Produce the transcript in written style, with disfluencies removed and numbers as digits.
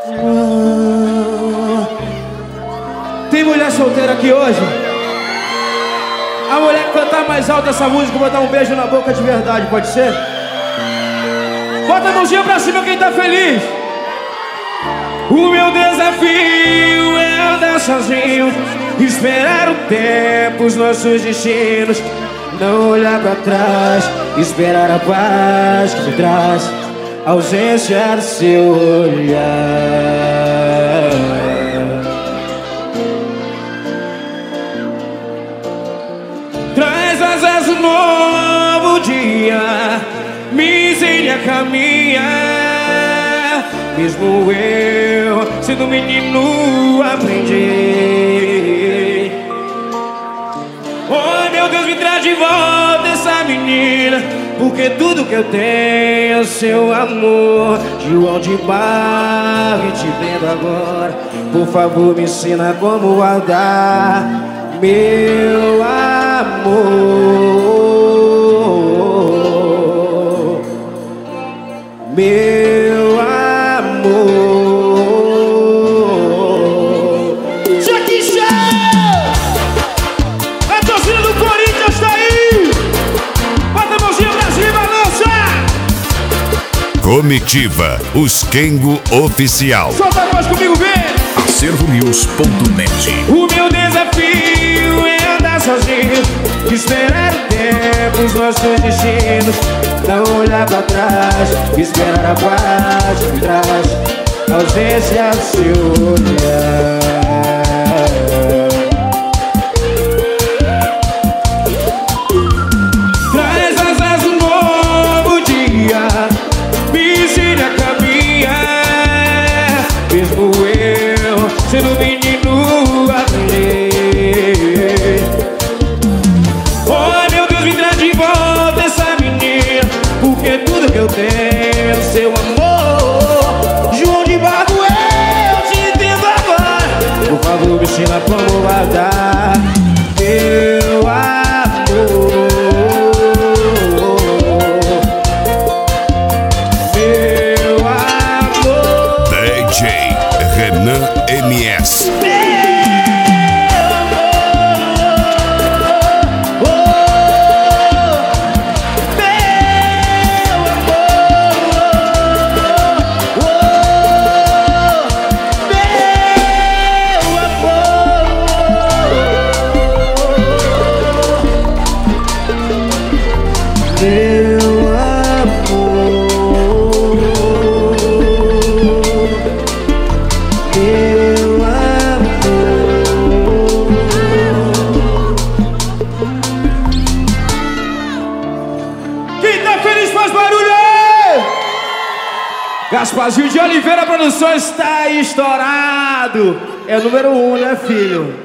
Tem mulher solteira aqui hoje? A mulher que cantar mais alto essa música, vou dar um beijo na boca de verdade, pode ser? Bota a mãozinha pra cima quem tá feliz. O meu desafio é andar sozinho, esperar o tempo, os nossos destinos, não olhar pra trás, esperar a paz que me traz a ausência do seu olhar. Traz asas um novo dia, me ensine a caminhar. Mesmo eu, sendo menino, aprendi. Oh meu Deus, me traz de volta essa menina, porque tudo que eu tenho é seu amor. João de Barro, te vendo agora, por favor me ensina como guardar meu amor, meu amor. Cheque Chan! A torcida do Corinthians tá aí! Bota a mãozinha pra cima, lança! Comitiva, os Kengo Oficial. Solta a voz comigo, vem! AcervoNews.net. O meu desafio é andar sozinho, esperar o tempo, os nossos destinos, não olhar pra trás, esperar a paz que traz a ausência do seu olhar. Traz asas um novo dia, me ensine a caminhar. Mesmo eu, sendo menino, aprendi. Oh meu Deus, me traz de volta essa menina, porque tudo que eu tenho é seu amor. João de Barro, eu te entendo agora, por favor me ensina como guardar meu amor, meu amor. DJ Renan MS. Gasparzinho de Oliveira Produções está estourado. É o número 1, né, filho?